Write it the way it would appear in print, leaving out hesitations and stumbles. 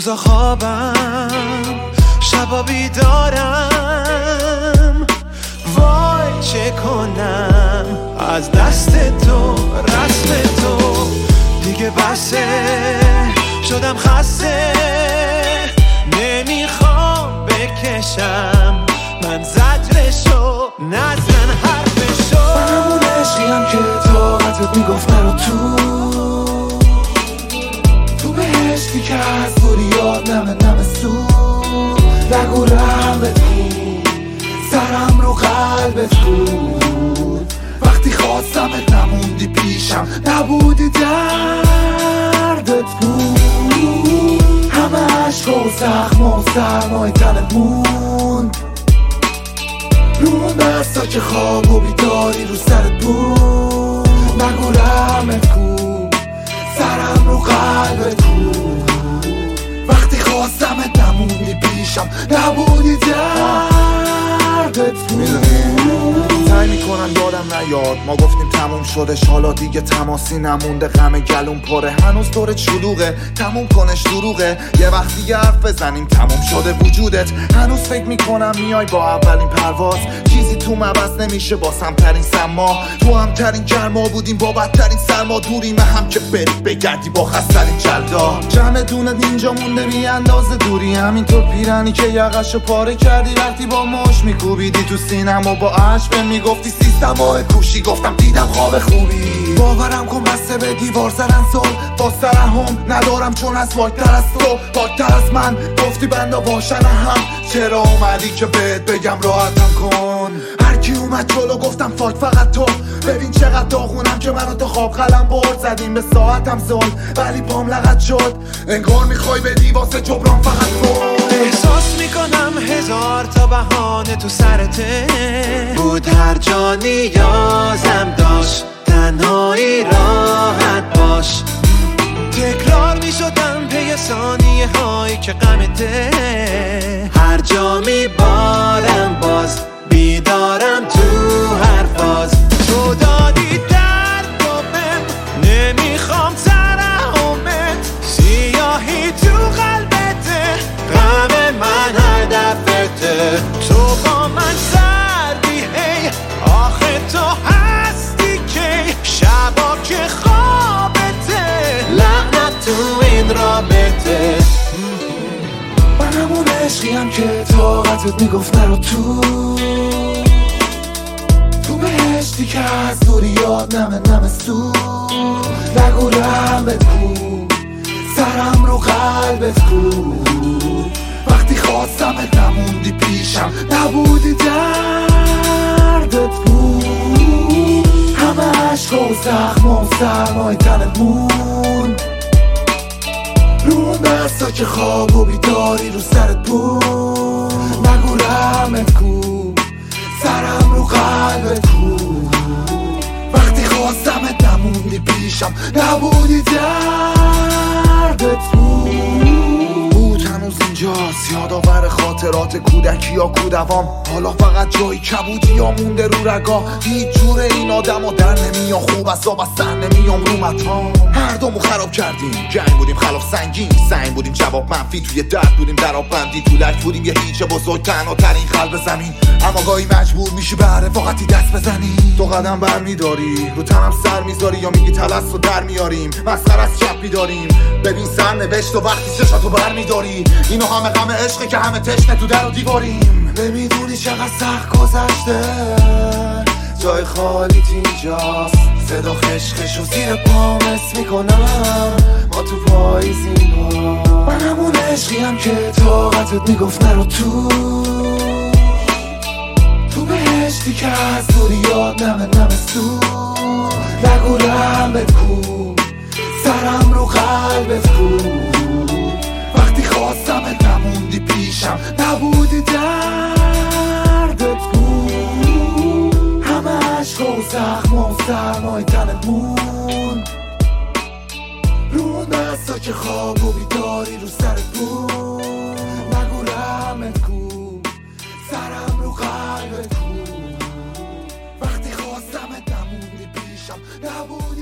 روزا خوابم شبا بیدارم، وای چه کنم از دست تو رسم تو دیگه بسه، شدم خسته نمیخوام بکشم من زجرشو نزن حرفشو. من همون عشقیم که طاقتت میگفت نرو تو بهشتی که از بوریات نمه سود، نگو رحمت بود سرم رو قلبت بود، وقتی خواستمت نموندی پیشم نبودی دردت بود، همه عشق و زخم و سرمای تنت موند، رو اون دستا که خواب و بیداری رو سرت بود، نگو رحمت بود سرم رو قلبت بود، وقتی خواستمت نموندی پیشم نبودی دردت بود. سعی میکنم یادم نیاد ما گفتیم تموم شدش، حالا دیگه تماسی نمونده، غم گلوم پره هنوز دورت شلوغه، تموم کنش دروغه، یه وقت دیگه حرف بزنیم تموم شده وجودت، هنوز فکر میکنم میای با اولین پرواز، چیزی تو عوض نمیشه با سمترین سما، تو همترین گرما بودیم با بدترین سرما، دوریم هم که بری بگردی با خسترین جلدا، جمع دونت اینجا مونده بی اندازه دوری، همینطور پیرنی که یقشو پاره کردی وقتی با مش میکوبیدی تو سینم و با عشق میگفتی سیستمای کوشی، گفتم دیدم خواب خوبی، باورم کن بسته به دیوار زدن سل با سرهم ندارم چون از واکتر از تو واکتر از من، گفتی بندا باشن هم چرا اومدی که بهت بگم راحتم کن، هر کی اومد جلو گفتم فاک فقط تو، ببین چقدر داغونم که منو تا خواب قلم برد، زدیم به ساعتم زل ولی پام لغت شد، انگار میخوای بدی واسه جبران فقط تو، احساس میکنم هزار تا بهانه تو سرته بود، هر جا نیازم داشت تنهایی راحت باش، تکرار میشدم پی ثانیه هایی که غمته، هر جا میبارم باز بیدارم تو هر فاز، تو دادی درد و بهم نمیخوام ترحمت، سیاهی تو قلبته غم من هدفته، تو با من سردی هی آخه تو هستی که شبا که خوابته، لعنت تو این رابطه. من همون عشقیم که طاقتت میگفت نرو تو بهشتی که از دوریات نمه سود، نگو رحمت بود سرم رو قلبت بود، وقتی خواستمت نموندی پیشم نبودی دردت بود، همه عشق و زخم و سرمای تنت موند، رو اون دستا که خواب و بیداری رو سرت بود، نگو رحمت بود سرم رو قلبت بود، وقتی خواستمت نموندی پیشم نبودی دردت بود، هنوز اینجاست یادآور خاطرات کودکی یا کودوام، حالا فقط جایی کبودی یا مونده رو رگا، هیچ جور این آدم ها در نمیان، خوب از آب از سر نمیام رو مطام، هر دومو خراب کردیم، جنگ بودیم خلاف سنگین، سنگ بودیم جواب منفی، توی درد بودیم در آب بندی، تو لک بودیم یه هیچ بزرگ تنها ترین قلب زمین، اما گاهی مجبور میشی به رفاقتی دست بزنی، تو قدم بر میداری رو تنم سر میذاری یا میگی تلس رو در میاریم، مسخره از چپی داریم، ببین سر نوشت و وقتی چشاتو بر میداری، اینو همه غم عشقه که همه تشنه تو در و دیواریم، نمیدونی چقدر سخت گذشته جای خالیت اینجاست، صدا خشخش و زیر پام حس میکنم ما تو پاییزیم، من همون عشقیم که طاقتت میگفت نرو تو بهشتی که از دوریات نمه سود، نگو رحمت بود سرم رو قلبت بود، وقتی خواستمت نموندی پیشم نبودی دردت بود، همه عشق و زخم و سرمای تنت موند، رو اون دستا که خواب و بیداری رو سرت بود، نگو رحمت بود سرم رو قلبت بود، وقتی خواستمت نموندی پیشم نبودی